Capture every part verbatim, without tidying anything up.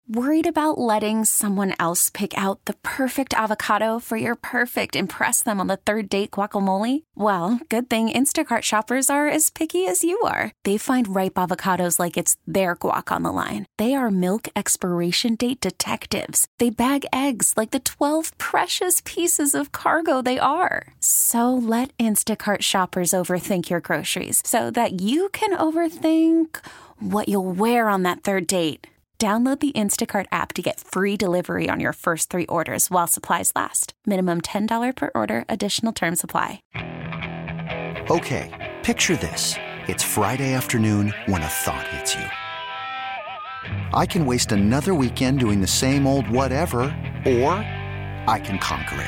Worried about letting someone else pick out the perfect avocado for your perfect impress them on the third date guacamole? Well, good thing Instacart shoppers are as picky as you are. They find ripe avocados like it's their guac on the line. They are milk expiration date detectives. They bag eggs like the twelve precious pieces of cargo they are. So let Instacart shoppers overthink your groceries so that you can overthink what you'll wear on that third date. Download the Instacart app to get free delivery on your first three orders while supplies last. Minimum ten dollars per order. Additional terms apply. Okay, picture this. It's Friday afternoon when a thought hits you. I can waste another weekend doing the same old whatever, or I can conquer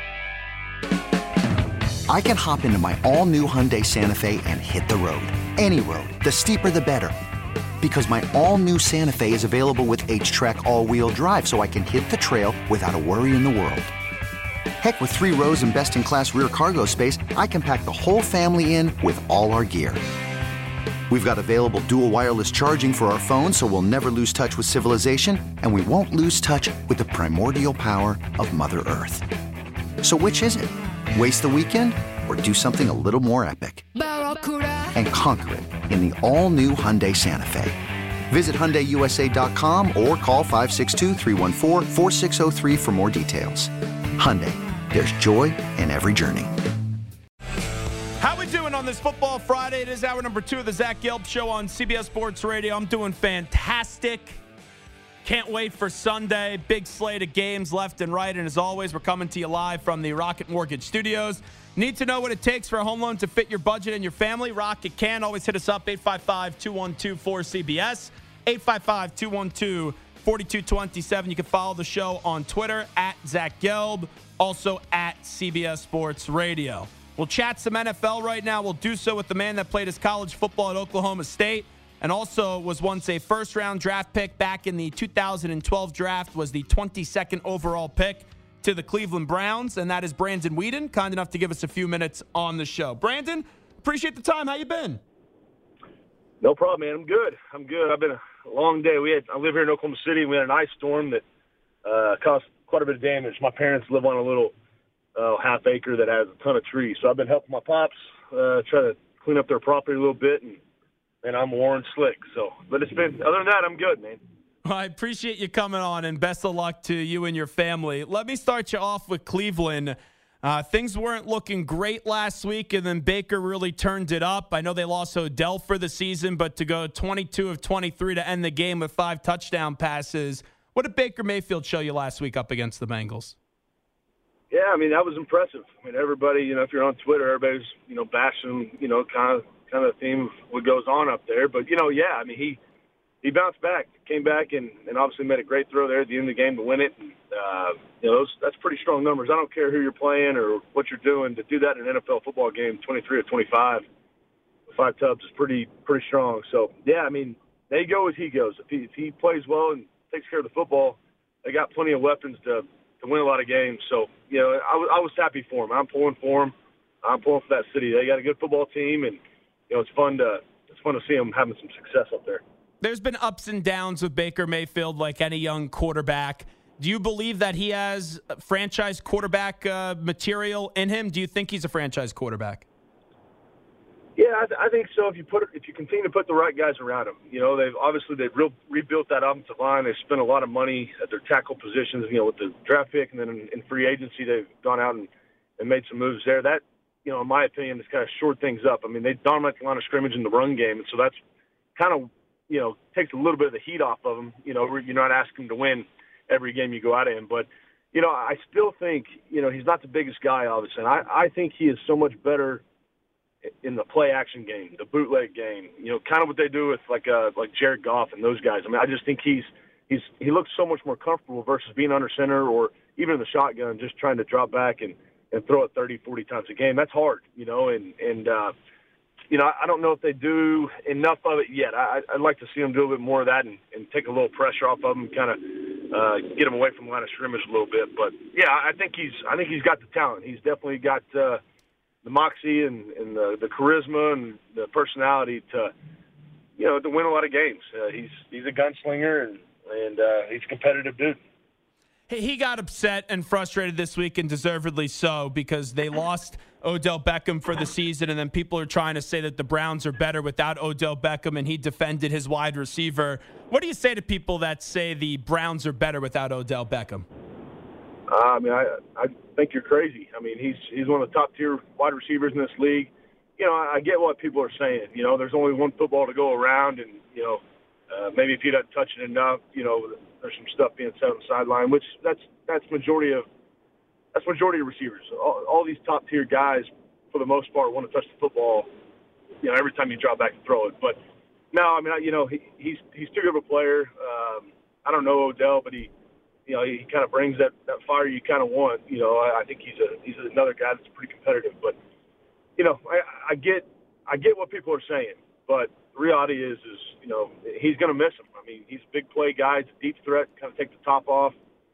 it. I can hop into my all-new Hyundai Santa Fe and hit the road. Any road. The steeper, the better. Because my all-new Santa Fe is available with H-Track all-wheel drive, so I can hit the trail without a worry in the world. Heck, with three rows and best-in-class rear cargo space, I can pack the whole family in with all our gear. We've got available dual wireless charging for our phones, so we'll never lose touch with civilization, and we won't lose touch with the primordial power of Mother Earth. So which is it? Waste the weekend or do something a little more epic and conquer it in the all-new Hyundai Santa Fe. Visit Hyundai U S A dot com or call five six two, three one four, four six zero three for more details. Hyundai, there's joy in every journey. How we doing on this Football Friday? It is hour number two of the Zach Gelb Show on C B S Sports Radio. I'm doing fantastic. Can't wait for Sunday. Big slate of games left and right. And as always, we're coming to you live from the Rocket Mortgage Studios. Need to know what it takes for a home loan to fit your budget and your family? Rocket can. Always hit us up, eight five five, two one two, four C B S, eight five five, two one two, four two two seven. You can follow the show on Twitter, at Zach Gelb, also at C B S Sports Radio. We'll chat some N F L right now. We'll do so with the man that played his college football at Oklahoma State and also was once a first-round draft pick back in the two thousand twelve draft, was the twenty-second overall pick to the Cleveland Browns, and that is Brandon Weeden, kind enough to give us a few minutes on the show. Brandon, appreciate the time. How you been? No problem, man. I'm good. I'm good. I've been a long day. We had I live here in Oklahoma City. We had an ice storm that uh, caused quite a bit of damage. My parents live on a little uh, half acre that has a ton of trees, so I've been helping my pops uh, try to clean up their property a little bit, and and I'm worn slick. So, but it's been other than that, I'm good, man. Well, I appreciate you coming on, and best of luck to you and your family. Let me start you off with Cleveland. Uh, things weren't looking great last week, and then Baker really turned it up. I know they lost Odell for the season, but to go twenty-two of twenty-three to end the game with five touchdown passes, what did Baker Mayfield show you last week up against the Bengals? Yeah, I mean, that was impressive. I mean, everybody, you know, if you're on Twitter, everybody's, you know, bashing, you know, kind of kind of the theme of what goes on up there. But, you know, yeah, I mean, he – He bounced back, came back, and, and obviously made a great throw there at the end of the game to win it. And, uh, you know, those, that's pretty strong numbers. I don't care who you're playing or what you're doing. To do that in an N F L football game, twenty-three to twenty-five, five tubs is pretty pretty strong. So, yeah, I mean, they go as he goes. If he, if he plays well and takes care of the football, they got plenty of weapons to, to win a lot of games. So, you know, I, was, I was happy for him. I'm pulling for him. I'm pulling for that city. They got a good football team, and, you know, it's fun to it's fun to see them having some success up there. There's been ups and downs with Baker Mayfield like any young quarterback. Do you believe that he has franchise quarterback uh, material in him? Do you think he's a franchise quarterback? Yeah, I, th- I think so. If you put if you continue to put the right guys around him, you know, they've obviously they've re- rebuilt that offensive line. They've spent a lot of money at their tackle positions. You know, with the draft pick, and then in, in free agency, they've gone out and, and made some moves there. That, you know, in my opinion, has kind of shored things up. I mean, they dominate the line of scrimmage in the run game, and so that's kind of, you know, takes a little bit of the heat off of them. You know, you're not asking them to win every game you go out in. But, you know, I still think, you know, he's not the biggest guy, obviously. And I, I think he is so much better in the play-action game, the bootleg game, you know, kind of what they do with, like, uh, like Jared Goff and those guys. I mean, I just think he's he's he looks so much more comfortable versus being under center or even in the shotgun, just trying to drop back and, and throw it thirty, forty times a game. That's hard, you know, and, and uh, you know, I don't know if they do enough of it yet. I, I'd like to see them do a bit more of that and, and take a little pressure off of them, kind of uh, get them away from the line of scrimmage a little bit. But yeah, I think he's I think he's got the talent. He's definitely got uh, the moxie and, and the, the charisma and the personality to, you know, to win a lot of games. Uh, he's he's a gunslinger, and and uh, he's a competitive dude. He got upset and frustrated this week, and deservedly so, because they lost Odell Beckham for the season, and then people are trying to say that the Browns are better without Odell Beckham, and he defended his wide receiver. What do you say to people that say the Browns are better without Odell Beckham? Uh, I mean, I, I think you're crazy. I mean, he's he's one of the top-tier wide receivers in this league. You know, I get what people are saying. You know, there's only one football to go around, and, you know, uh, maybe if he doesn't touch it enough, you know, there's some stuff being said on the sideline, which that's that's majority of that's majority of receivers. All, all these top tier guys, for the most part, want to touch the football, you know, every time you drop back and throw it. But no, I mean, you know, he, he's he's too good of a player. Um, I don't know Odell, but he, you know, he kind of brings that, that fire you kind of want. You know, I, I think he's a he's another guy that's pretty competitive. But you know, I, I get I get what people are saying, but the reality is, is you know, he's going to miss him. I mean, he's a big play guy. He's a deep threat, kind of take the top off.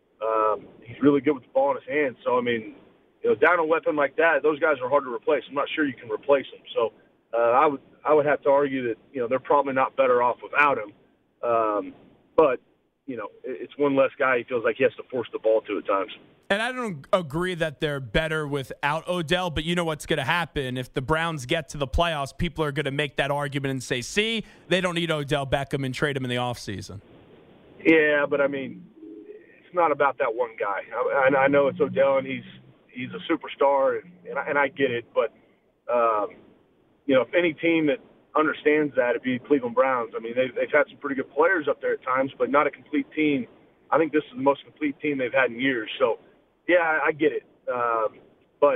Um, he's really good with the ball in his hands. So, I mean, you know, down a weapon like that, those guys are hard to replace. I'm not sure you can replace them. So, uh, I would I would have to argue that, you know, they're probably not better off without him. Um, but, you know, it's one less guy he feels like he has to force the ball to at times. And I don't agree that they're better without Odell, but you know what's going to happen. If the Browns get to the playoffs, people are going to make that argument and say, see, they don't need Odell Beckham and trade him in the offseason. Yeah, but, I mean, it's not about that one guy. I, I know it's Odell, and he's he's a superstar, and, and, I, and I get it. But, um, you know, if any team that understands that, it'd be Cleveland Browns. I mean, they've, they've had some pretty good players up there at times, but not a complete team. I think this is the most complete team they've had in years. So, yeah, I, I get it. Um, but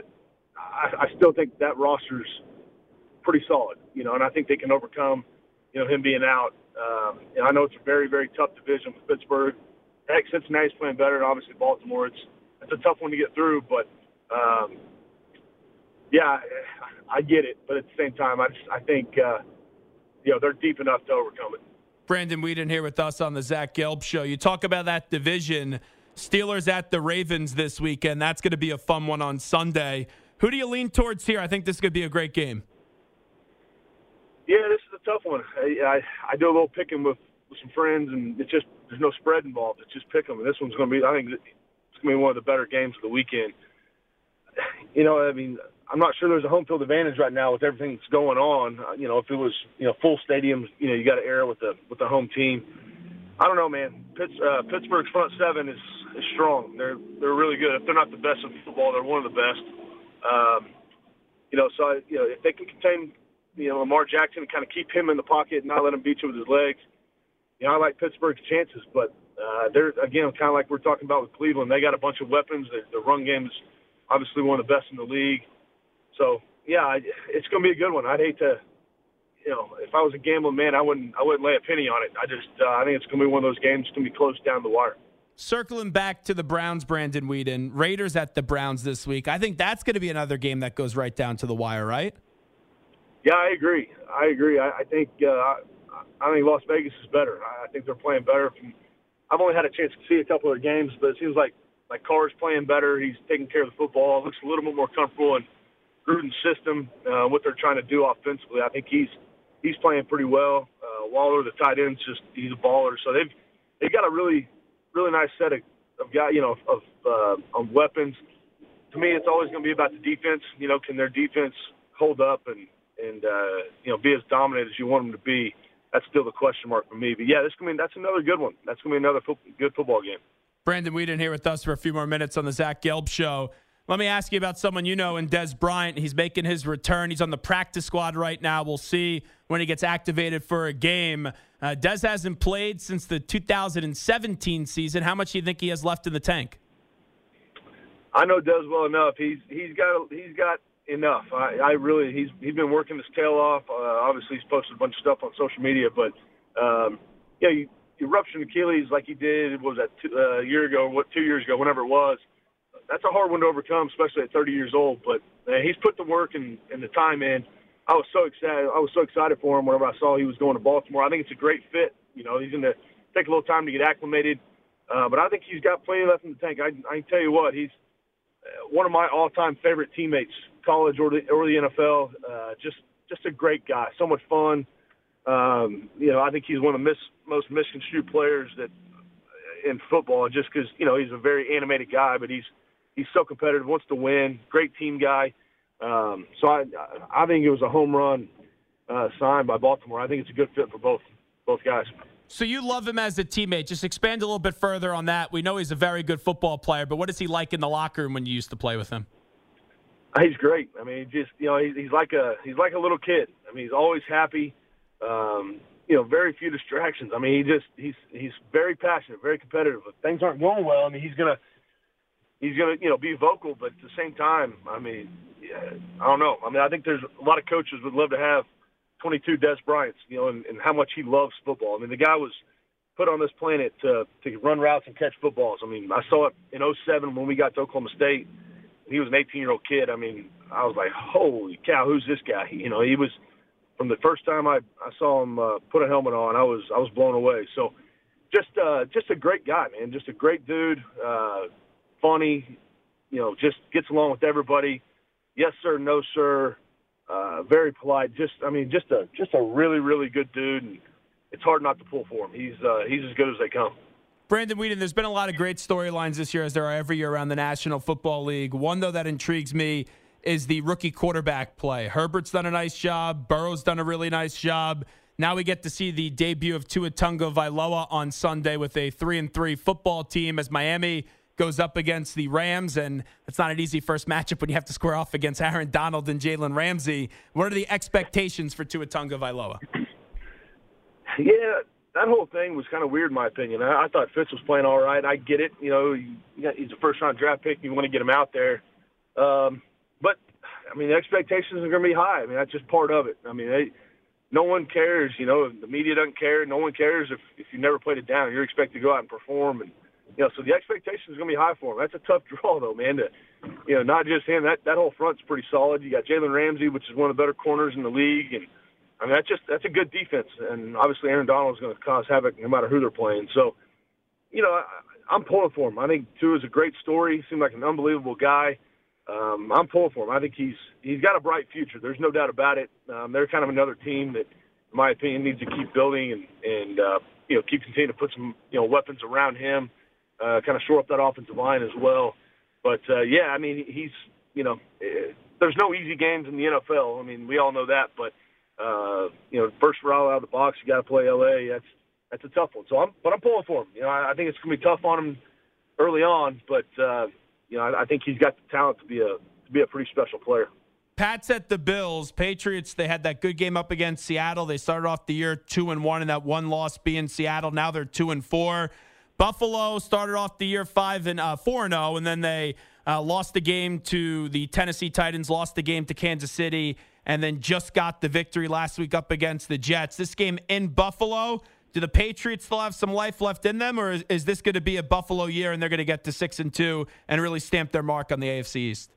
I, I still think that roster's pretty solid, you know, and I think they can overcome, you know, him being out. Um, and I know it's a very, very tough division with Pittsburgh. Heck, Cincinnati's playing better, and obviously Baltimore. It's it's a tough one to get through, but um, yeah, I, I get it. But at the same time, I just, I think uh, you know, they're deep enough to overcome it. Brandon Weeden here with us on the Zach Gelb Show. You talk about that division. Steelers at the Ravens this weekend. That's going to be a fun one on Sunday. Who do you lean towards here? I think this could be a great game. Yeah, this is a tough one. I I, I do a little picking with, with some friends, and it's just there's no spread involved. It's just pick 'em. And this one's going to be, I think it's going to be one of the better games of the weekend. You know, I mean, I'm not sure there's a home field advantage right now with everything that's going on. Uh, you know, if it was, you know, full stadiums, you know, you got to air with the with the home team. I don't know, man. Pitts, uh, Pittsburgh's front seven is, is strong. They're they're really good. If they're not the best in football, they're one of the best. Um, you know, so I, you know, if they can contain, you know, Lamar Jackson and kind of keep him in the pocket and not let him beat you with his legs, you know, I like Pittsburgh's chances. But uh, they're again kind of like we're talking about with Cleveland. They got a bunch of weapons. The, the run game is obviously one of the best in the league. So yeah, I, it's going to be a good one. I'd hate to. You know, if I was a gambling man, I wouldn't I wouldn't lay a penny on it. I just uh, I think it's going to be one of those games that's going to be close down the wire. Circling back to the Browns, Brandon Weeden, Raiders at the Browns this week. I think that's going to be another game that goes right down to the wire, right? Yeah, I agree. I agree. I, I think uh, I, I think Las Vegas is better. I think they're playing better. From, I've only had a chance to see a couple of their games, but it seems like like Carr's playing better. He's taking care of the football. Looks a little bit more comfortable in Gruden's system, uh, what they're trying to do offensively. I think he's He's playing pretty well. Uh, Waller, the tight end's just he's a baller. So they've they've got a really really nice set of, of guys, you know, of uh, of weapons. To me, it's always going to be about the defense. You know, can their defense hold up and and uh, you know be as dominant as you want them to be? That's still the question mark for me. But yeah, this going to be that's another good one. That's going to be another fo- good football game. Brandon Weeden here with us for a few more minutes on the Zach Gelb Show. Let me ask you about someone you know in Dez Bryant. He's making his return. He's on the practice squad right now. We'll see when he gets activated for a game. Uh, Dez hasn't played since the two thousand seventeen season. How much do you think he has left in the tank? I know Dez well enough. He's he's got he's got enough. I, I really he's he's been working his tail off. Uh, obviously, he's posted a bunch of stuff on social media, but um, yeah, you, you ruptured Achilles like he did. What was that two, uh, a year ago? What two years ago? Whenever it was. That's a hard one to overcome, especially at thirty years old. But man, he's put the work and, and the time in. I was so excited. I was so excited for him whenever I saw he was going to Baltimore. I think it's a great fit. You know, he's going to take a little time to get acclimated, uh, but I think he's got plenty left in the tank. I, I can tell you what, he's one of my all-time favorite teammates, college or the, or the N F L. Uh, just just a great guy, so much fun. Um, you know, I think he's one of the mis, most misconstrued players that in football, just because you know he's a very animated guy, but he's he's so competitive, wants to win, great team guy. Um, so I I think it was a home run uh, signed by Baltimore. I think it's a good fit for both both guys. So you love him as a teammate. Just expand a little bit further on that. We know he's a very good football player, but what is he like in the locker room when you used to play with him? He's great. I mean, just you know, he's, he's like a he's like a little kid. I mean, he's always happy. Um, you know, very few distractions. I mean, he just he's he's very passionate, very competitive. If things aren't going well, I mean, he's gonna he's gonna you know be vocal, but at the same time, I mean, yeah, I don't know. I mean, I think there's a lot of coaches would love to have twenty-two Des Bryants, you know, and, and how much he loves football. I mean, the guy was put on this planet to to run routes and catch footballs. I mean, I saw it in oh seven when we got to Oklahoma State. He was an eighteen-year-old kid. I mean, I was like, holy cow, who's this guy? You know, he was from the first time I, I saw him uh, put a helmet on, I was I was blown away. So just uh, just a great guy, man. Just a great dude, uh, funny, you know, just gets along with everybody. Yes, sir, no, sir. Uh, very polite. Just, I mean, just a just a really, really good dude. And it's hard not to pull for him. He's uh, he's as good as they come. Brandon Weeden, there's been a lot of great storylines this year, as there are every year around the National Football League. One, though, that intrigues me is the rookie quarterback play. Herbert's done a nice job. Burrow's done a really nice job. Now we get to see the debut of Tua Tagovailoa on Sunday with a three and three football team as Miami goes up against the Rams, and it's not an easy first matchup when you have to square off against Aaron Donald and Jalen Ramsey. What are the expectations for Tua Tagovailoa? Yeah, that whole thing was kind of weird in my opinion. I, I thought Fitz was playing all right. I get it. You know, you got, he's a first-round draft pick. You want to get him out there. Um, but, I mean, the expectations are going to be high. I mean, that's just part of it. I mean, they, no one cares. You know, the media doesn't care. No one cares if, if you never played it down. You're expected to go out and perform. And, you know, so the expectations are going to be high for him. That's a tough draw, though, man. To, you know, not just him. That, that whole front's pretty solid. You got Jalen Ramsey, which is one of the better corners in the league. And, I mean, that's just that's a good defense, and obviously Aaron Donald is going to cause havoc no matter who they're playing. So, you know, I, I'm pulling for him. I think Tua is a great story. He seemed like an unbelievable guy. Um, I'm pulling for him. I think he's he's got a bright future. There's no doubt about it. Um, they're kind of another team that, in my opinion, needs to keep building and and uh, you know keep continuing to put some you know weapons around him, uh, kind of shore up that offensive line as well. But uh, yeah, I mean, he's you know, uh, there's no easy games in the N F L. I mean, we all know that, but. Uh, you know, first route out of the box, you got to play L A. That's that's a tough one. So I'm, but I'm pulling for him. You know, I, I think it's going to be tough on him early on, but uh, you know, I, I think he's got the talent to be a to be a pretty special player. Pats at the Bills. Patriots, they had that good game up against Seattle. They started off the year two and one, and that one loss being Seattle. Now they're two and four. Buffalo started off the year five and uh, four and zero, and then they uh, lost the game to the Tennessee Titans, lost the game to Kansas City, and then just got the victory last week up against the Jets. This game in Buffalo, do the Patriots still have some life left in them, or is, is this going to be a Buffalo year and they're going to get to six and two and really stamp their mark on the A F C East?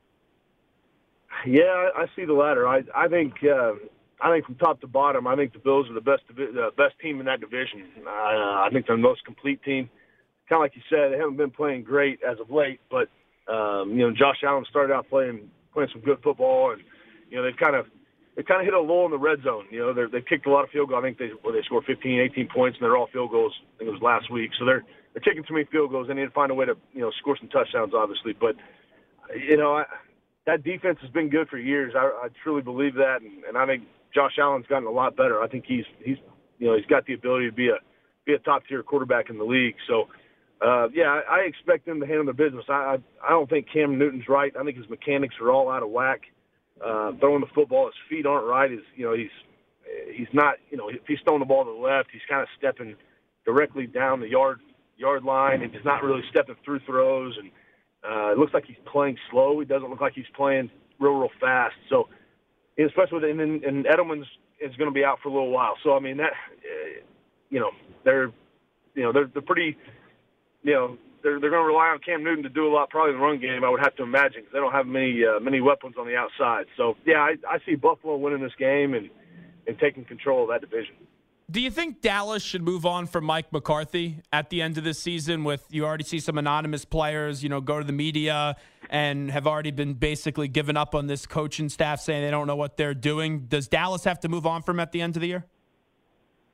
Yeah, I see the latter. I I think uh, I think from top to bottom, I think the Bills are the best uh, best team in that division. Uh, I think they're the most complete team. Kind of like you said, they haven't been playing great as of late, but um, you know, Josh Allen started out playing playing some good football, and you know they've kind of They kind of hit a lull in the red zone. You know, they've kicked a lot of field goals. I think they well, they scored fifteen, eighteen points, and they're all field goals. I think it was last week. So they're they're taking too many field goals. They need to find a way to you know score some touchdowns, obviously. But you know, I, that defense has been good for years. I, I truly believe that, and, and I think Josh Allen's gotten a lot better. I think he's he's you know he's got the ability to be a be a top tier quarterback in the league. So. Uh, yeah, I, I expect them to handle their business. I, I I don't think Cam Newton's right. I think his mechanics are all out of whack. Uh, throwing the football, his feet aren't right. He's, you know, he's he's not, you know, if he's throwing the ball to the left, he's kind of stepping directly down the yard yard line, and he's not really stepping through throws. And uh, it looks like he's playing slow. He doesn't look like he's playing real, real fast. So, especially with and, and Edelman's is going to be out for a little while. So, I mean, that, uh, you know, they're, you know, they're they're pretty, you know. They're they're going to rely on Cam Newton to do a lot, probably in the run game. I would have to imagine because they don't have many uh, many weapons on the outside. So yeah, I, I see Buffalo winning this game and, and taking control of that division. Do you think Dallas should move on from Mike McCarthy at the end of this season? With you already see some anonymous players, you know, go to the media and have already been basically given up on this coaching staff, saying they don't know what they're doing. Does Dallas have to move on from him at the end of the year?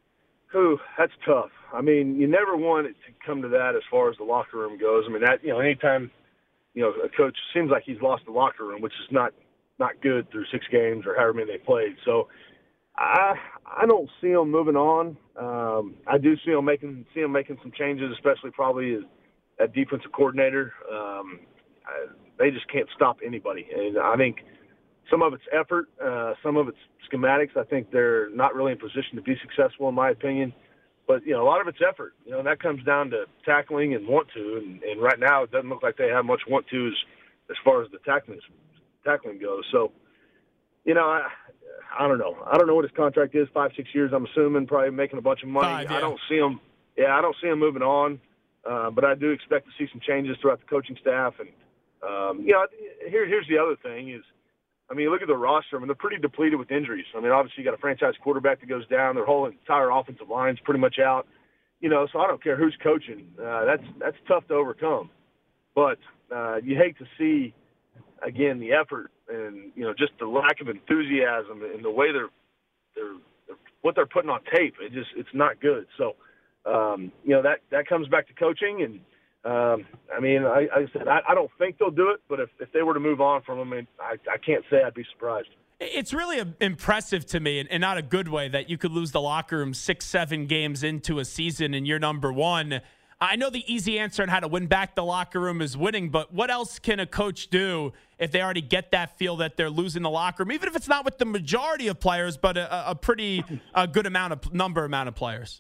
Whew, that's tough. I mean, you never want it to come to that as far as the locker room goes. I mean, that you know, anytime you know a coach seems like he's lost the locker room, which is not not good through six games or however many they played. So I I don't see him moving on. Um, I do see him making see him making some changes, especially probably as at defensive coordinator. Um, I, they just can't stop anybody, and I think some of it's effort, uh, some of it's schematics. I think they're not really in position to be successful, in my opinion. But you know, a lot of it's effort. You know, and that comes down to tackling and want to. And, and right now, it doesn't look like they have much want to as as far as the tackling tackling goes. So, you know, I. I don't know. I don't know what his contract is, five, six years, I'm assuming, probably making a bunch of money. Five, yeah. I don't see him. Yeah, I don't see him moving on. Uh, but I do expect to see some changes throughout the coaching staff. And, um, you know, here, here's the other thing is, I mean, you look at the roster. I mean, they're pretty depleted with injuries. I mean, obviously you got a franchise quarterback that goes down. Their whole entire offensive line's pretty much out. You know, so I don't care who's coaching. Uh, that's that's tough to overcome. But uh, you hate to see, again, the effort and, you know, just the lack of enthusiasm and the way they're, they're, they're what they're putting on tape. It just, it's not good. So, um, you know, that, that comes back to coaching. And, um, I mean, I, I said, I, I don't think they'll do it, but if, if they were to move on from them, I, I can't say I'd be surprised. It's really impressive to me, and not a good way, that you could lose the locker room six, seven games into a season and you're number one. I know the easy answer on how to win back the locker room is winning, but what else can a coach do if they already get that feel that they're losing the locker room, even if it's not with the majority of players, but a, a pretty a good amount of number amount of players?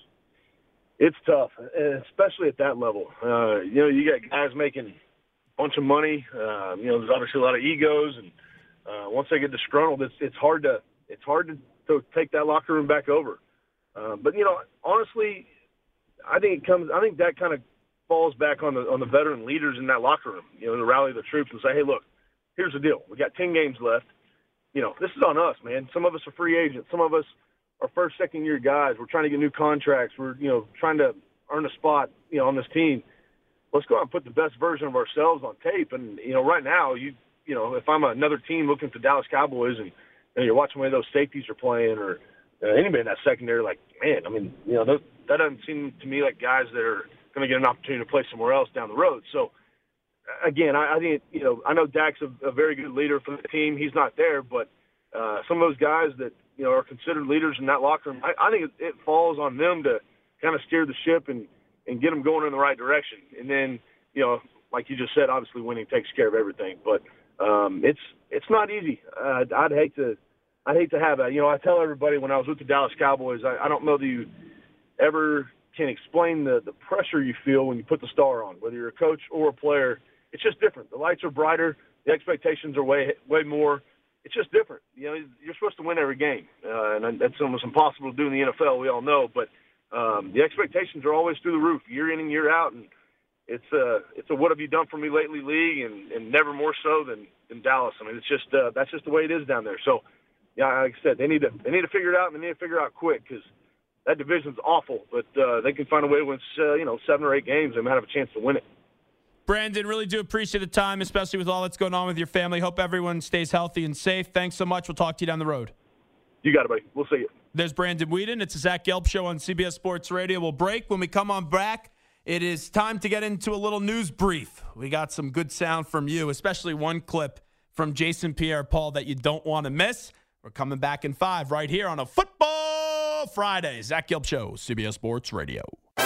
It's tough, especially at that level. Uh, you know, you got guys making a bunch of money. Uh, you know, there's obviously a lot of egos, and uh, once they get disgruntled, it's it's hard to it's hard to, to take that locker room back over. Uh, but you know, honestly, I think it comes. I think that kind of falls back on the on the veteran leaders in that locker room. You know, to rally the troops and say, "Hey, look, here's the deal. We got ten games left. You know, this is on us, man. Some of us are free agents. Some of us are first, second year guys. We're trying to get new contracts. We're you know trying to earn a spot. You know, on this team. Let's go out and put the best version of ourselves on tape. And you know, right now, you you know, if I'm another team looking at the Dallas Cowboys and you know, you're watching the way those safeties are playing, or uh, anybody in that secondary, like, man, I mean, you know, those, that doesn't seem to me like guys that are going to get an opportunity to play somewhere else down the road. So, again, I, I think, you know, I know Dak's a, a very good leader for the team. He's not there, but uh, some of those guys that, you know, are considered leaders in that locker room, I, I think it, it falls on them to kind of steer the ship and, and get them going in the right direction. And then, you know, like you just said, obviously winning takes care of everything. But um, it's it's not easy. Uh, I'd hate to I'd hate to have that. You know, I tell everybody when I was with the Dallas Cowboys, I, I don't know that you ever can explain the, the pressure you feel when you put the star on, whether you're a coach or a player. It's just different. The lights are brighter. The expectations are way way more. It's just different. You know, you're supposed to win every game, uh, and that's almost impossible to do in the N F L. We all know, but um, the expectations are always through the roof, year in and year out, and it's a it's a what have you done for me lately league, and, and never more so than, than Dallas. I mean, it's just uh, that's just the way it is down there. So, yeah, like I said, they need to they need to figure it out, and they need to figure it out quick because that division's awful. But uh, they can find a way to win, uh, you know, seven or eight games. They might have a chance to win it. Brandon, really do appreciate the time, especially with all that's going on with your family. Hope everyone stays healthy and safe. Thanks so much. We'll talk to you down the road. You got it, buddy. We'll see you. There's Brandon Weeden. It's the Zach Gelb Show on C B S Sports Radio. We'll break. When we come on back, it is time to get into a little news brief. We got some good sound from you, especially one clip from Jason Pierre-Paul that you don't want to miss. We're coming back in five right here on a Football Friday. Zach Gelb Show, C B S Sports Radio.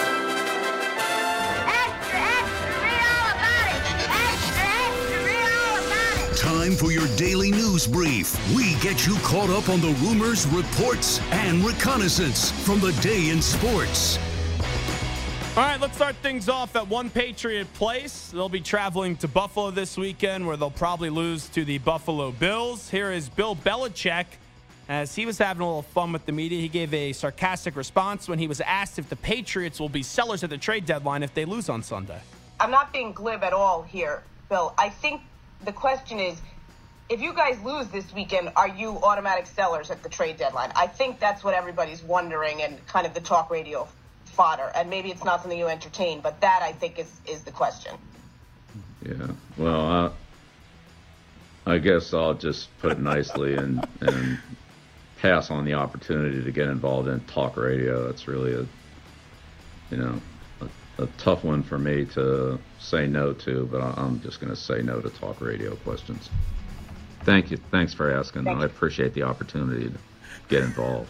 Time for your daily news brief. We get you caught up on the rumors, reports, and reconnaissance from the day in sports. All right, let's start things off at One Patriot Place. They'll be traveling to Buffalo this weekend, where they'll probably lose to the Buffalo Bills. Here is Bill Belichick. As he was having a little fun with the media, he gave a sarcastic response when he was asked if the Patriots will be sellers at the trade deadline if they lose on Sunday. I'm not being glib at all here, Bill. I think the question is, if you guys lose this weekend, are you automatic sellers at the trade deadline? I think that's what everybody's wondering and kind of the talk radio fodder. And maybe it's not something you entertain, but that, I think, is, is the question. Yeah, well, I, I guess I'll just put it nicely and, and pass on the opportunity to get involved in talk radio. It's really a, you know, a, a tough one for me to say no to, but I'm just going to say no to talk radio questions. Thank you. Thanks for asking. Thank I appreciate the opportunity to get involved.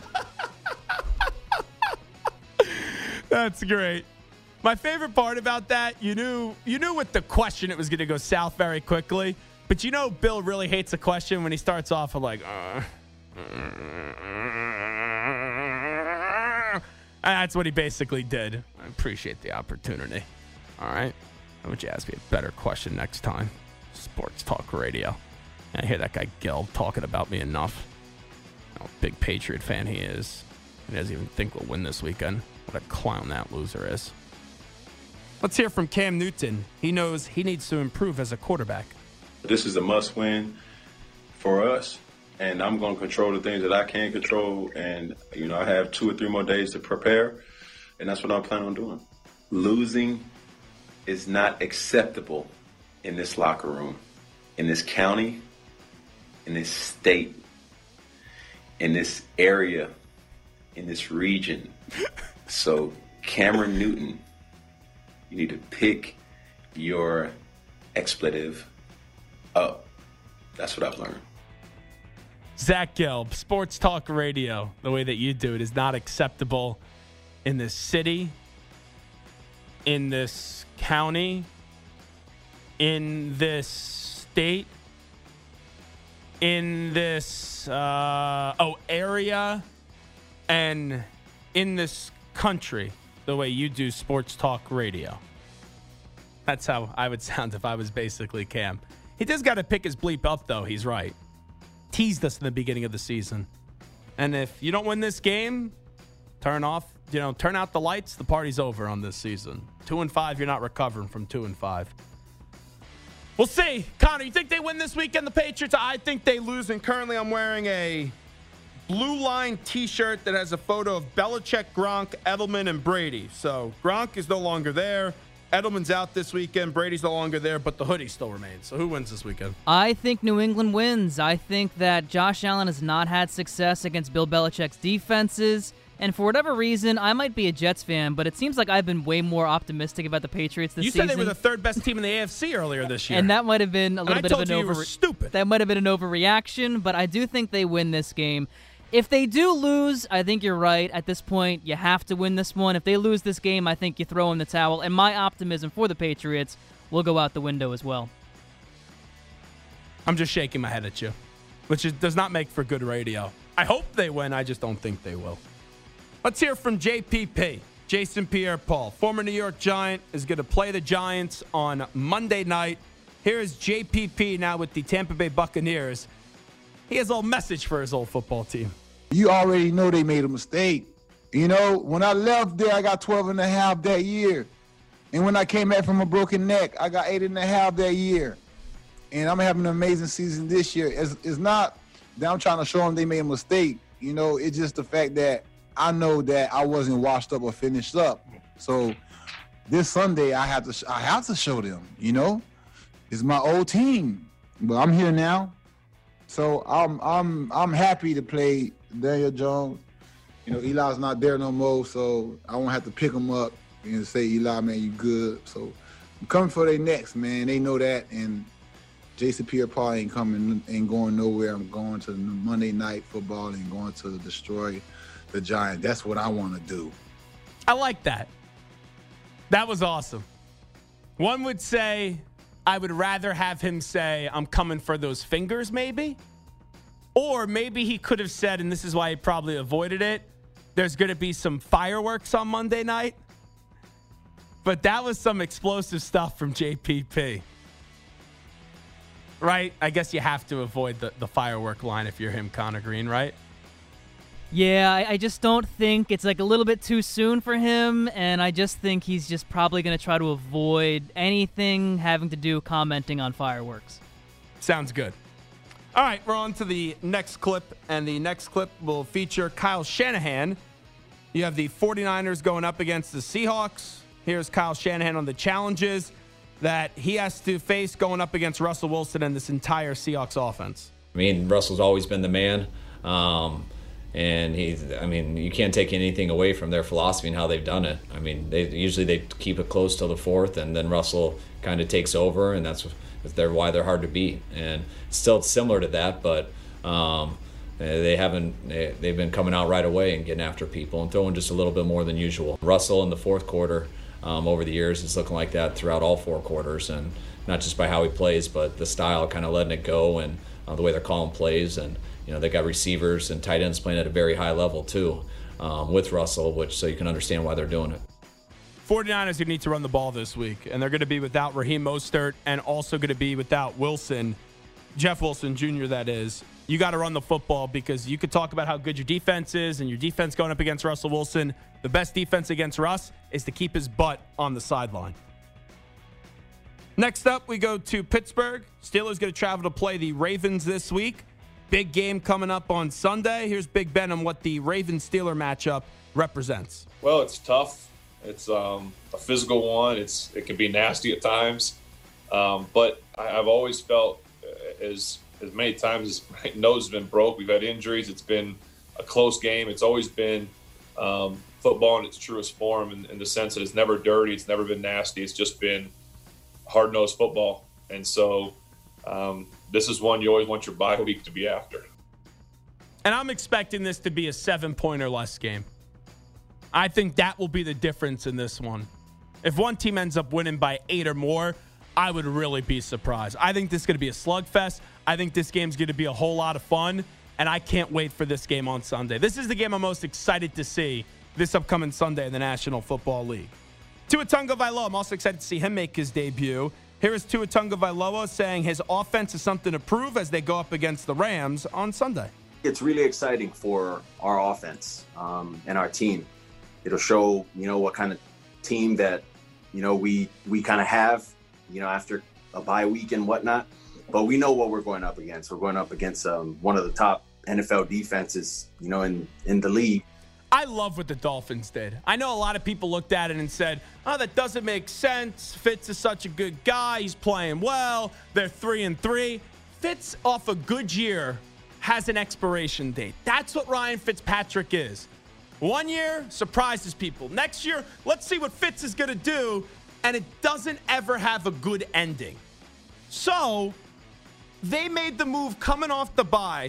That's great. My favorite part about that, you knew you knew with the question it was going to go south very quickly, but you know Bill really hates a question when he starts off with like, uh, that's what he basically did. I appreciate the opportunity. All right. Why don't you ask me a better question next time? Sports Talk Radio. I hear that guy Gil talking about me enough. How big Patriot fan he is. He doesn't even think we'll win this weekend. What a clown that loser is. Let's hear from Cam Newton. He knows he needs to improve as a quarterback. This is a must-win for us, and I'm going to control the things that I can control. And, you know, I have two or three more days to prepare, and that's what I'm planning on doing. Losing is not acceptable in this locker room, in this county, in this state, in this area, in this region. So, Cameron Newton, you need to pick your expletive up. That's what I've learned. Zach Gelb, Sports Talk Radio, the way that you do it is not acceptable in this city, in this county, in this state, in this uh, oh area, and in this country, the way you do Sports Talk Radio. That's how I would sound if I was basically Cam. He does got to pick his bleep up, though. He's right. Teased us in the beginning of the season. And if you don't win this game, turn off, you know, turn out the lights. The party's over on this season. Two and five, you're not recovering from two and five. We'll see. Connor, you think they win this weekend, the Patriots? I think they lose, and currently I'm wearing a Blue Line t-shirt that has a photo of Belichick, Gronk, Edelman, and Brady. So Gronk is no longer there. Edelman's out this weekend. Brady's no longer there, but the hoodie still remains. So who wins this weekend? I think New England wins. I think that Josh Allen has not had success against Bill Belichick's defenses. And for whatever reason, I might be a Jets fan, but it seems like I've been way more optimistic about the Patriots this season. You said they were the third best team in the A F C earlier this year. And that might have been a little bit of an over. Stupid. That might have been an overreaction, but I do think they win this game. If they do lose, I think you're right. At this point, you have to win this one. If they lose this game, I think you throw in the towel. And my optimism for the Patriots will go out the window as well. I'm just shaking my head at you, which is, does not make for good radio. I hope they win. I just don't think they will. Let's hear from J P P, Jason Pierre-Paul. Former New York Giant is going to play the Giants on Monday night. Here is J P P now with the Tampa Bay Buccaneers. He has a little message for his old football team. You already know they made a mistake. You know, when I left there, I got twelve and a half that year. And when I came back from a broken neck, I got eight and a half that year. And I'm having an amazing season this year. It's, it's not that I'm trying to show them they made a mistake. You know, it's just the fact that I know that I wasn't washed up or finished up. So this Sunday, I have to I have to show them, you know. It's my old team. But I'm here now. So I'm I'm I'm happy to play Daniel Jones. You know, Eli's not there no more, so I won't have to pick him up and say, Eli, man, you good. So I'm coming for their next, man. They know that. And Jason Pierre-Paul ain't coming, ain't going nowhere. I'm going to Monday Night Football and going to destroy the Giants. That's what I want to do. I like that. That was awesome. One would say, I would rather have him say, I'm coming for those fingers, maybe. Or maybe he could have said, and this is why he probably avoided it, there's going to be some fireworks on Monday night. But that was some explosive stuff from J P P. Right? I guess you have to avoid the, the firework line if you're him, Connor Green, right? Yeah, I, I just don't think it's like a little bit too soon for him, and I just think he's just probably going to try to avoid anything having to do commenting on fireworks. Sounds good. All right, we're on to the next clip, and the next clip will feature Kyle Shanahan. You have the 49ers going up against the Seahawks. Here's Kyle Shanahan on the challenges that he has to face going up against Russell Wilson and this entire Seahawks offense. I mean, Russell's always been the man. Um, And he's, I mean, you can't take anything away from their philosophy and how they've done it. I mean, they usually they keep it close till the fourth, and then Russell kind of takes over, and that's they're why they're hard to beat. And still similar to that, but um, they haven't they, they've been coming out right away and getting after people and throwing just a little bit more than usual. Russell in the fourth quarter um, over the years is looking like that throughout all four quarters, and not just by how he plays, but the style, kind of letting it go, and uh, the way they're calling plays. And you know, they got receivers and tight ends playing at a very high level too um, with Russell, which so you can understand why they're doing it. 49ers are going to need to run the ball this week, and they're going to be without Raheem Mostert and also going to be without Wilson, Jeff Wilson Junior, that is. You got to run the football because you could talk about how good your defense is and your defense going up against Russell Wilson. The best defense against Russ is to keep his butt on the sideline. Next up, we go to Pittsburgh. Steelers going to travel to play the Ravens this week. Big game coming up on Sunday. Here's Big Ben on what the Ravens-Steeler matchup represents. Well, it's tough. It's um, a physical one. It's It can be nasty at times. Um, but I, I've always felt as as many times as my nose has been broke, we've had injuries, it's been a close game. It's always been um, football in its truest form in, in the sense that it's never dirty. It's never been nasty. It's just been hard-nosed football. And so um, this is one you always want your bye week to be after. And I'm expecting this to be a seven-point or less game. I think that will be the difference in this one. If one team ends up winning by eight or more, I would really be surprised. I think this is going to be a slugfest. I think this game's going to be a whole lot of fun, and I can't wait for this game on Sunday. This is the game I'm most excited to see this upcoming Sunday in the National Football League. Tua Tagovailoa, I'm also excited to see him make his debut. Here is Tua Tagovailoa saying his offense is something to prove as they go up against the Rams on Sunday. It's really exciting for our offense um, and our team. It'll show, you know, what kind of team that, you know, we we kind of have, you know, after a bye week and whatnot. But we know what we're going up against. We're going up against um, one of the top N F L defenses, you know, in, in the league. I love what the Dolphins did. I know a lot of people looked at it and said, oh, that doesn't make sense. Fitz is such a good guy. He's playing well. They're three and three. Fitz, off a good year, has an expiration date. That's what Ryan Fitzpatrick is. One year, surprises people. Next year, let's see what Fitz is going to do. And it doesn't ever have a good ending. So they made the move coming off the bye.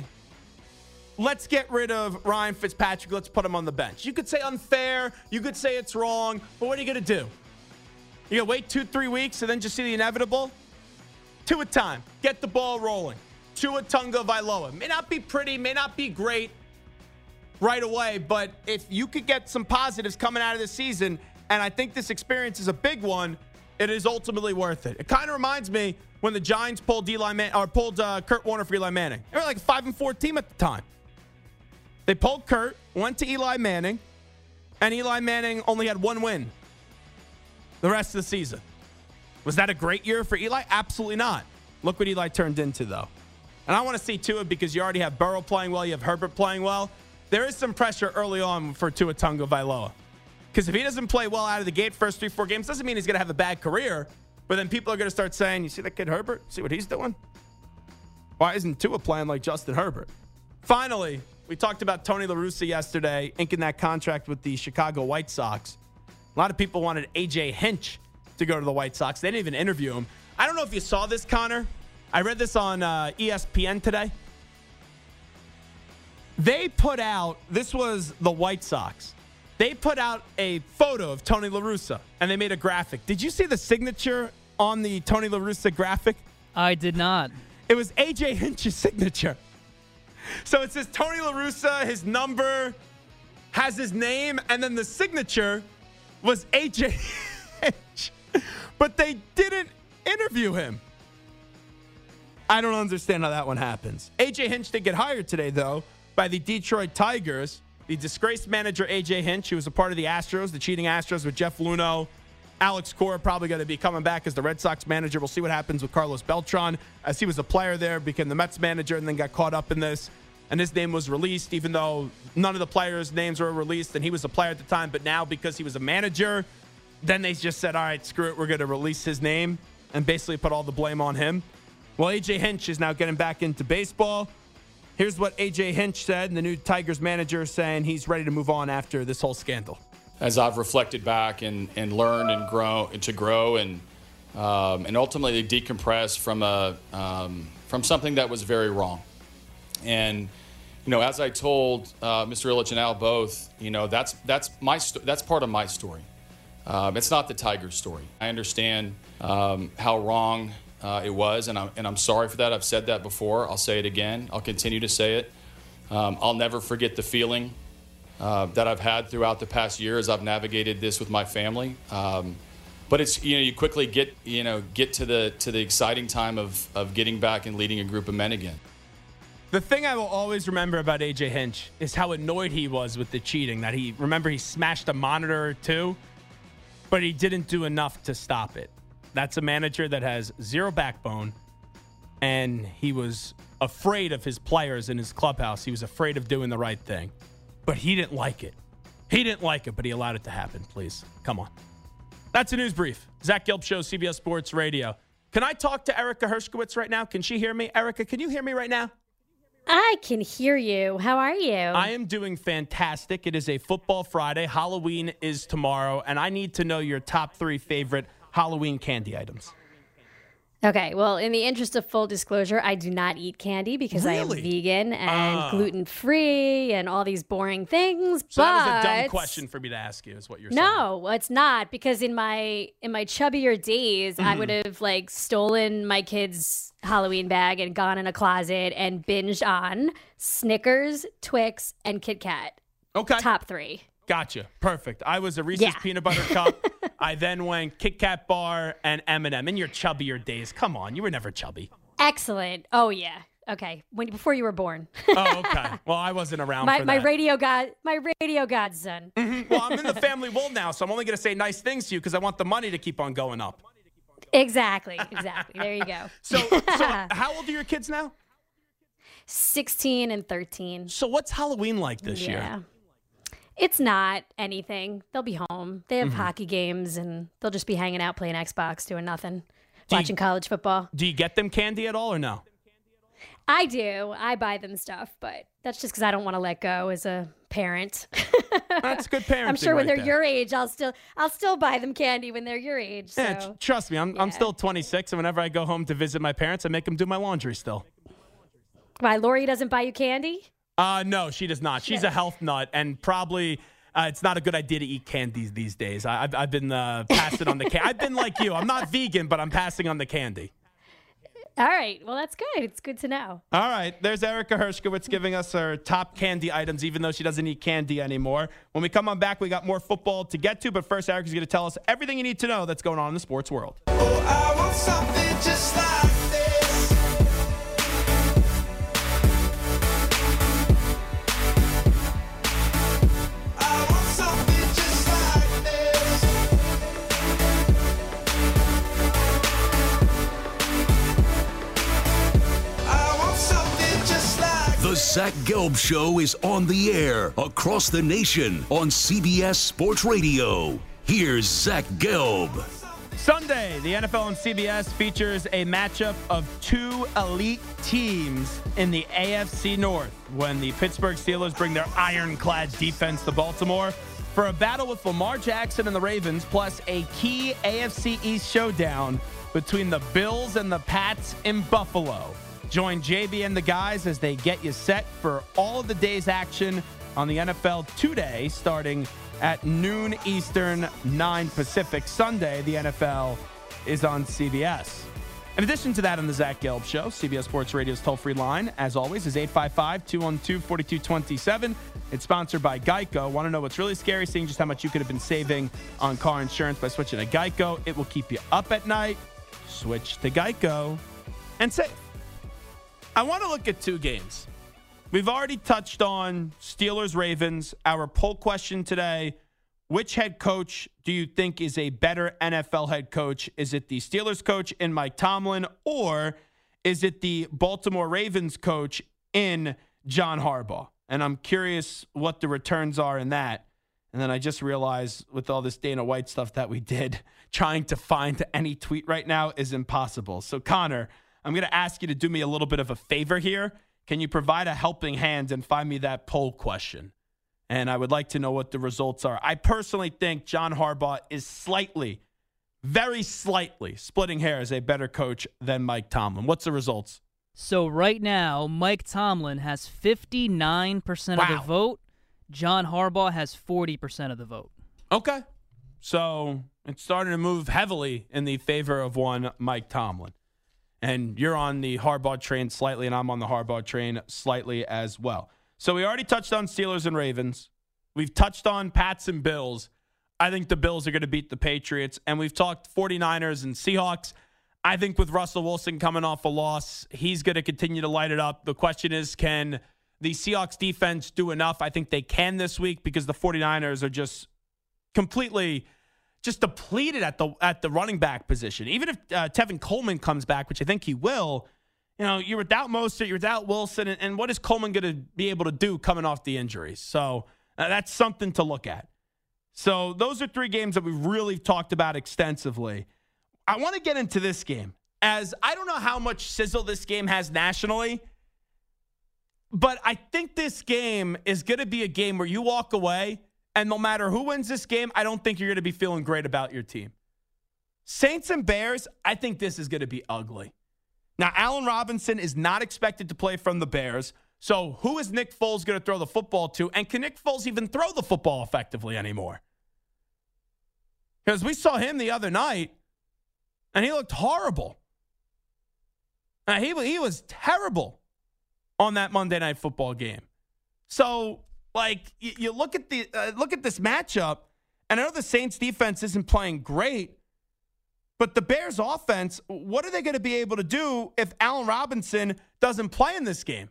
Let's get rid of Ryan Fitzpatrick. Let's put him on the bench. You could say unfair. You could say it's wrong. But what are you going to do? You're going to wait two, three weeks and then just see the inevitable? Two at a time. Get the ball rolling. Tua Tagovailoa. May not be pretty, may not be great right away, but if you could get some positives coming out of this season, and I think this experience is a big one, it is ultimately worth it. It kind of reminds me when the Giants pulled Eli Man- or pulled uh, Kurt Warner for Eli Manning. They were like a five and four team at the time. They pulled Kurt, went to Eli Manning, and Eli Manning only had one win the rest of the season. Was that a great year for Eli? Absolutely not. Look what Eli turned into, though. And I want to see Tua because you already have Burrow playing well, you have Herbert playing well. There is some pressure early on for Tua Tagovailoa. Because if he doesn't play well out of the gate first three, four games, doesn't mean he's going to have a bad career. But then people are going to start saying, you see that kid Herbert? See what he's doing? Why isn't Tua playing like Justin Herbert? Finally, we talked about Tony La Russa yesterday, inking that contract with the Chicago White Sox. A lot of people wanted A J Hinch to go to the White Sox. They didn't even interview him. I don't know if you saw this, Connor. I read this on uh, E S P N today. They put out, this was the White Sox. They put out a photo of Tony La Russa, and they made a graphic. Did you see the signature on the Tony La Russa graphic? I did not. It was A J Hinch's signature. So it says Tony La Russa, his number, has his name, and then the signature was A J Hinch. But they didn't interview him. I don't understand how that one happens. A J Hinch did get hired today, though, by the Detroit Tigers. The disgraced manager, A J Hinch, who was a part of the Astros, the cheating Astros with Jeff Luhnow. Alex Cora probably going to be coming back as the Red Sox manager. We'll see what happens with Carlos Beltran, as he was a player there, became the Mets manager, and then got caught up in this. And his name was released, even though none of the players' names were released, and he was a player at the time. But now, because he was a manager, then they just said, all right, screw it, we're going to release his name and basically put all the blame on him. Well, A J Hinch is now getting back into baseball. Here's what A J Hinch said, the new Tigers manager, saying he's ready to move on after this whole scandal. As I've reflected back and, and learned and grow and to grow and um, and ultimately decompress from a um, from something that was very wrong. And you know, as I told uh, Mister Ilitch and Al both, you know, that's that's my sto- that's part of my story. Um, it's not the Tigers' story. I understand um, how wrong uh, it was, and I'm and I'm sorry for that. I've said that before. I'll say it again. I'll continue to say it. Um, I'll never forget the feeling uh, that I've had throughout the past year as I've navigated this with my family. Um, but it's you know you quickly get you know get to the to the exciting time of of getting back and leading a group of men again. The thing I will always remember about A J Hinch is how annoyed he was with the cheating. That he remember he smashed a monitor or two, but he didn't do enough to stop it. That's a manager that has zero backbone, and he was afraid of his players in his clubhouse. He was afraid of doing the right thing, but he didn't like it. He didn't like it, but he allowed it to happen. Please, come on. That's a news brief. Zach Gelb Show, C B S Sports Radio. Can I talk to Erica Hershkowitz right now? Can she hear me? Erica, can you hear me right now? I can hear you. How are you? I am doing fantastic. It is a football Friday. Halloween is tomorrow, and I need to know your top three favorite Halloween candy items. Okay, well, in the interest of full disclosure, I do not eat candy because Really? I am vegan and Ah. gluten-free and all these boring things. So but that was a dumb question for me to ask you, is what you're saying. No, it's not, because in my in my chubbier days, I Mhm. would have like stolen my kid's Halloween bag and gone in a closet and binged on Snickers, Twix, and Kit Kat. Okay. Top three. Gotcha. Perfect. I was a Reese's Yeah. Peanut Butter Cup. I then went Kit Kat Bar and M and M. In your chubbier days. Come on. You were never chubby. Excellent. Oh yeah. Okay. When before you were born. Oh, okay. Well, I wasn't around my for my that. radio god my radio godson. Well, I'm in the family world now, so I'm only going to say nice things to you because I want the money to keep on going up. Exactly. Exactly. There you go. So, so how old are your kids now? sixteen and thirteen. So what's Halloween like this yeah. year? It's not anything. They'll be home. They have Mhm. hockey games, and they'll just be hanging out playing Xbox, doing nothing, Do you- watching college football. Do you get them candy at all or no? I do. I buy them stuff, but that's just because I don't want to let go as a parent. That's good parenting. I'm sure when right they're there. your age, I'll still I'll still buy them candy when they're your age. So. Yeah, tr- trust me, I'm I'm still twenty-six, and whenever I go home to visit my parents, I make them do my laundry still. Why, Lori doesn't buy you candy? Uh, no, she does not. She's a health nut, and probably uh, it's not a good idea to eat candies these days. I, I've I've been uh, passing on the candy. I've been like you. I'm not vegan, but I'm passing on the candy. All right. Well, that's good. It's good to know. All right, there's Erica Hershkowitz giving us her top candy items, even though she doesn't eat candy anymore. When we come on back, we got more football to get to, but first, Erica's going to tell us everything you need to know that's going on in the sports world. Oh, I want something just like this. I want something just like this. I want something just like The Zach Gelb Show is on the air across the nation on C B S Sports Radio. Here's Zach Gelb. Sunday, the N F L on C B S features a matchup of two elite teams in the A F C North when the Pittsburgh Steelers bring their ironclad defense to Baltimore for a battle with Lamar Jackson and the Ravens, plus a key A F C East showdown between the Bills and the Pats in Buffalo. Join J B and the guys as they get you set for all of the day's action on the N F L today, starting at noon Eastern, nine Pacific. Sunday, the N F L is on C B S. In addition to that, on the Zach Gelb Show, C B S Sports Radio's toll-free line, as always, is eight five five, two one two, four two two seven. It's sponsored by Geico. Want to know what's really scary? Seeing just how much you could have been saving on car insurance by switching to Geico. It will keep you up at night. Switch to Geico and save. I want to look at two games. We've already touched on Steelers-Ravens. Our poll question today, which head coach do you think is a better N F L head coach? Is it the Steelers coach in Mike Tomlin, or is it the Baltimore Ravens coach in John Harbaugh? And I'm curious what the returns are in that. And then I just realized with all this Dana White stuff that we did, trying to find any tweet right now is impossible. So, Connor, I'm going to ask you to do me a little bit of a favor here. can you provide a helping hand and find me that poll question? And I would like to know what the results are. I personally think John Harbaugh is slightly, very slightly, splitting hairs, a better coach than Mike Tomlin. What's the results? So right now, Mike Tomlin has fifty-nine percent Wow. of the vote. John Harbaugh has forty percent of the vote. Okay. So it's starting to move heavily in the favor of one Mike Tomlin. And you're on the Harbaugh train slightly, and I'm on the Harbaugh train slightly as well. So we already touched on Steelers and Ravens. We've touched on Pats and Bills. I think the Bills are going to beat the Patriots. And we've talked 49ers and Seahawks. I think with Russell Wilson coming off a loss, he's going to continue to light it up. The question is, can the Seahawks defense do enough? I think they can this week because the 49ers are just completely just depleted at the at the running back position. Even if uh, Tevin Coleman comes back, which I think he will, you know, you're without Mostert, you're without Wilson, and, and what is Coleman going to be able to do coming off the injuries? So uh, that's something to look at. So those are three games that we've really talked about extensively. I want to get into this game, as I don't know how much sizzle this game has nationally, but I think this game is going to be a game where you walk away, and no matter who wins this game, I don't think you're going to be feeling great about your team. Saints and Bears, I think this is going to be ugly. Now, Allen Robinson is not expected to play from the Bears, so who is Nick Foles going to throw the football to? And can Nick Foles even throw the football effectively anymore? Because we saw him the other night, and he looked horrible. Now, he, he was terrible on that Monday Night Football game. So, like, you, you look at the uh, look at this matchup, and I know the Saints defense isn't playing great, but the Bears offense, what are they going to be able to do if Allen Robinson doesn't play in this game?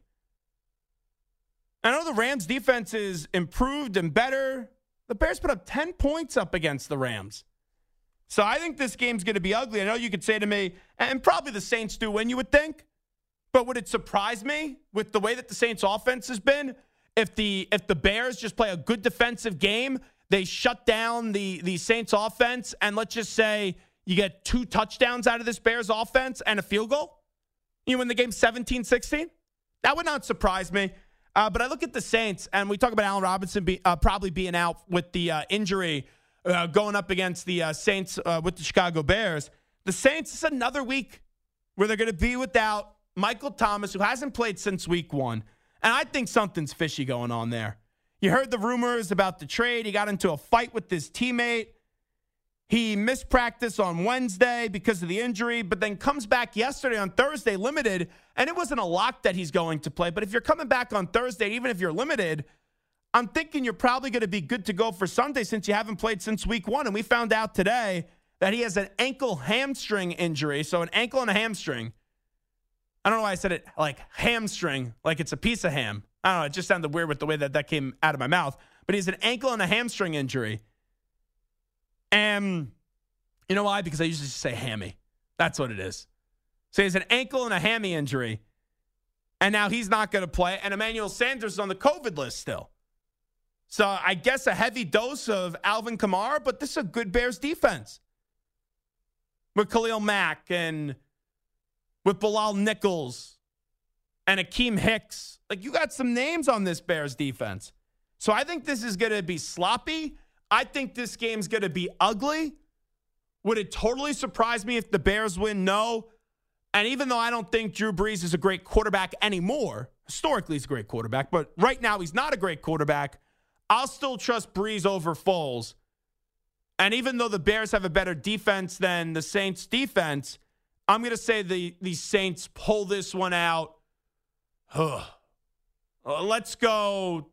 I know the Rams defense is improved and better. The Bears put up ten points up against the Rams. So I think this game's going to be ugly. I know you could say to me, and probably the Saints do win, you would think, but would it surprise me with the way that the Saints offense has been if the if the Bears just play a good defensive game, they shut down the, the Saints offense, and let's just say you get two touchdowns out of this Bears offense and a field goal? You win the game seventeen sixteen? That would not surprise me. Uh, but I look at the Saints, and we talk about Allen Robinson be, uh, probably being out with the uh, injury uh, going up against the uh, Saints uh, with the Chicago Bears. The Saints, is another week where they're going to be without Michael Thomas, who hasn't played since week one. And I think something's fishy going on there. You heard the rumors about the trade. He got into a fight with his teammate. He missed practice on Wednesday because of the injury, but then comes back yesterday on Thursday limited, and it wasn't a lock that he's going to play. But if you're coming back on Thursday, even if you're limited, I'm thinking you're probably going to be good to go for Sunday since you haven't played since week one. And we found out today that he has an ankle hamstring injury, so an ankle and a hamstring. I don't know why I said it like hamstring, like it's a piece of ham. I don't know, it just sounded weird with the way that that came out of my mouth. But he has an ankle and a hamstring injury. And you know why? Because I usually just say hammy. That's what it is. So he has an ankle and a hammy injury. And now he's not going to play. And Emmanuel Sanders is on the COVID list still. So I guess a heavy dose of Alvin Kamara, but this is a good Bears defense. With Khalil Mack and with Bilal Nichols and Akeem Hicks. Like, you got some names on this Bears defense. So I think this is going to be sloppy. I think this game's going to be ugly. Would it totally surprise me if the Bears win? No. And even though I don't think Drew Brees is a great quarterback anymore, historically he's a great quarterback, but right now he's not a great quarterback, I'll still trust Brees over Foles. And even though the Bears have a better defense than the Saints' defense, I'm going to say the, the Saints pull this one out. Uh, let's go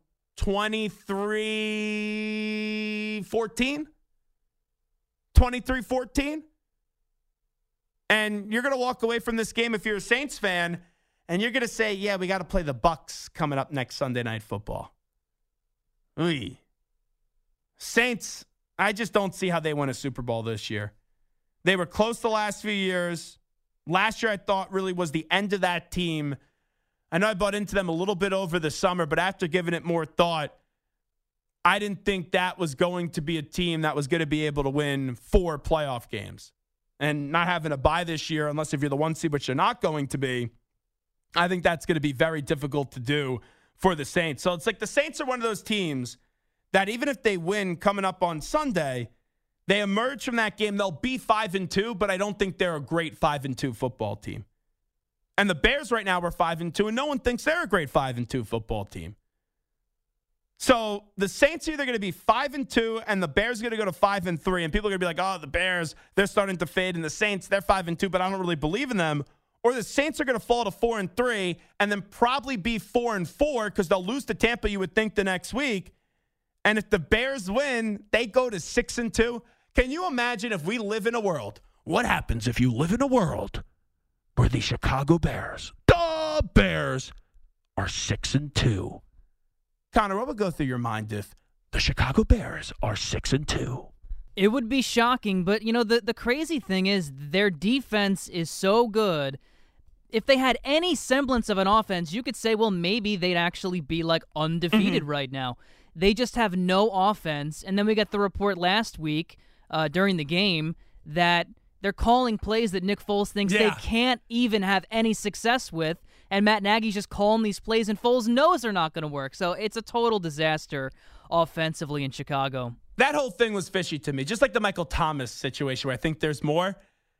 twenty-three fourteen. twenty-three fourteen. And you're going to walk away from this game if you're a Saints fan, and you're going to say, yeah, we got to play the Bucs coming up next Sunday Night Football. Oy. Saints, I just don't see how they win a Super Bowl this year. They were close the last few years. Last year I thought really was the end of that team. I know I bought into them a little bit over the summer, but after giving it more thought, I didn't think that was going to be a team that was going to be able to win four playoff games. And not having a bye this year, unless if you're the one seed, which you're not going to be, I think that's going to be very difficult to do for the Saints. So it's like the Saints are one of those teams that even if they win coming up on Sunday, they emerge from that game. They'll be five and two, but I don't think they're a great five and two football team. And the Bears right now are five and two, and no one thinks they're a great five and two football team. So the Saints are either going to be five and two, and the Bears are going to go to five and three, and people are going to be like, "Oh, the Bears, they're starting to fade, and the Saints, they're five and two, but I don't really believe in them." Or the Saints are going to fall to four and three, and then probably be four and four because they'll lose to Tampa. You would think the next week, and if the Bears win, they go to six and two. Can you imagine if we live in a world? What happens if you live in a world where the Chicago Bears, the Bears, are six and two? Connor, what would go through your mind if the Chicago Bears are six and two? It would be shocking, but you know the the crazy thing is their defense is so good. If they had any semblance of an offense, you could say, well, maybe they'd actually be like undefeated mm-hmm. right now. They just have no offense, and then we got the report last week uh, during the game that they're calling plays that Nick Foles thinks yeah. they can't even have any success with. And Matt Nagy's just calling these plays, and Foles knows they're not going to work. So it's a total disaster offensively in Chicago. That whole thing was fishy to me, just like the Michael Thomas situation where I think there's more.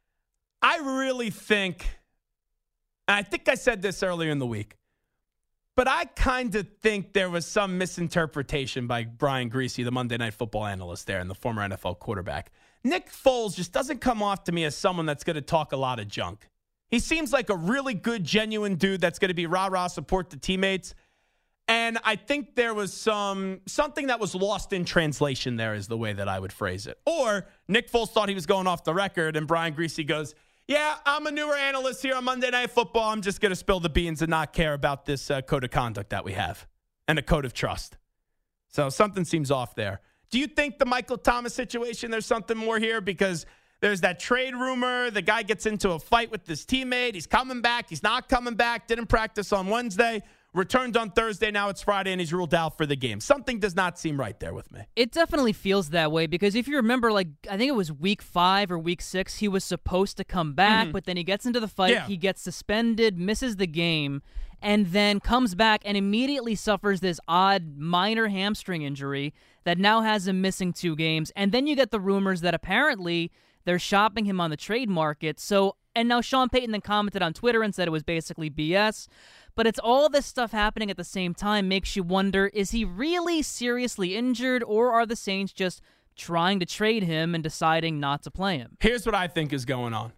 I really think, and I think I said this earlier in the week, but I kind of think there was some misinterpretation by Brian Griese, the Monday Night Football analyst there and the former N F L quarterback. Nick Foles just doesn't come off to me as someone that's going to talk a lot of junk. He seems like a really good, genuine dude that's going to be rah-rah, support the teammates. And I think there was some something that was lost in translation there is the way that I would phrase it. Or Nick Foles thought he was going off the record, and Brian Griese goes, yeah, I'm a newer analyst here on Monday Night Football. I'm just going to spill the beans and not care about this uh, code of conduct that we have and a code of trust. So something seems off there. Do you think the Michael Thomas situation, there's something more here? Because there's that trade rumor. The guy gets into a fight with his teammate. He's coming back. He's not coming back. Didn't practice on Wednesday. Returned on Thursday. Now it's Friday, and he's ruled out for the game. Something does not seem right there with me. It definitely feels that way because if you remember, like I think it was week five or week six, he was supposed to come back, mm-hmm. but then he gets into the fight. Yeah. He gets suspended, misses the game, and then comes back and immediately suffers this odd minor hamstring injury that now has him missing two games. And then you get the rumors that apparently they're shopping him on the trade market. So, and now Sean Payton then commented on Twitter and said it was basically B S. But it's all this stuff happening at the same time makes you wonder, is he really seriously injured, or are the Saints just trying to trade him and deciding not to play him? Here's what I think is going on.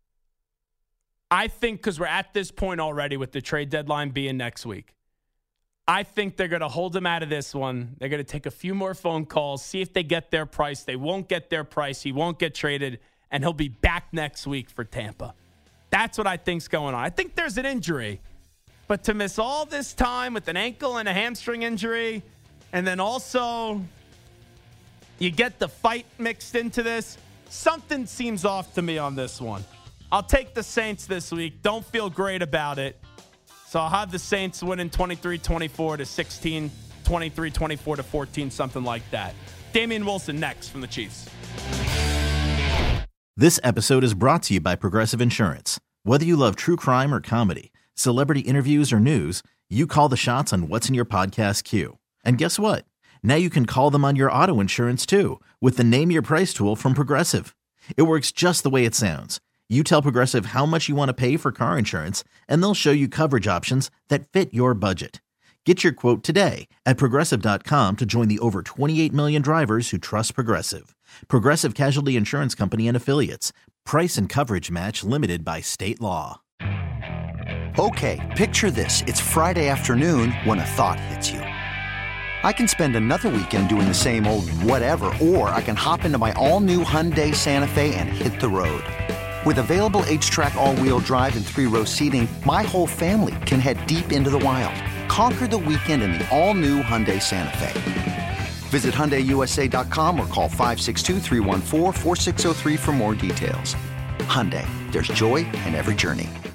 I think because we're at this point already with the trade deadline being next week, I think they're going to hold him out of this one. They're going to take a few more phone calls, see if they get their price. They won't get their price. He won't get traded, and he'll be back next week for Tampa. That's what I think's going on. I think there's an injury. But to miss all this time with an ankle and a hamstring injury, and then also you get the fight mixed into this, something seems off to me on this one. I'll take the Saints this week. Don't feel great about it. So I'll have the Saints winning twenty-three twenty-four to sixteen, twenty-three twenty-four to fourteen, something like that. Damian Wilson next from the Chiefs. This episode is brought to you by Progressive Insurance. Whether you love true crime or comedy, celebrity interviews or news, you call the shots on what's in your podcast queue. And guess what? Now you can call them on your auto insurance too with the Name Your Price tool from Progressive. It works just the way it sounds. You tell Progressive how much you want to pay for car insurance, and they'll show you coverage options that fit your budget. Get your quote today at Progressive dot com to join the over twenty-eight million drivers who trust Progressive. Progressive Casualty Insurance Company and Affiliates. Price and coverage match limited by state law. Okay, picture this. It's Friday afternoon when a thought hits you. I can spend another weekend doing the same old whatever, or I can hop into my all-new Hyundai Santa Fe and hit the road. With available H-Track all-wheel drive and three-row seating, my whole family can head deep into the wild. Conquer the weekend in the all-new Hyundai Santa Fe. Visit Hyundai U S A dot com or call five six two, three one four, four six zero three for more details. Hyundai, there's joy in every journey.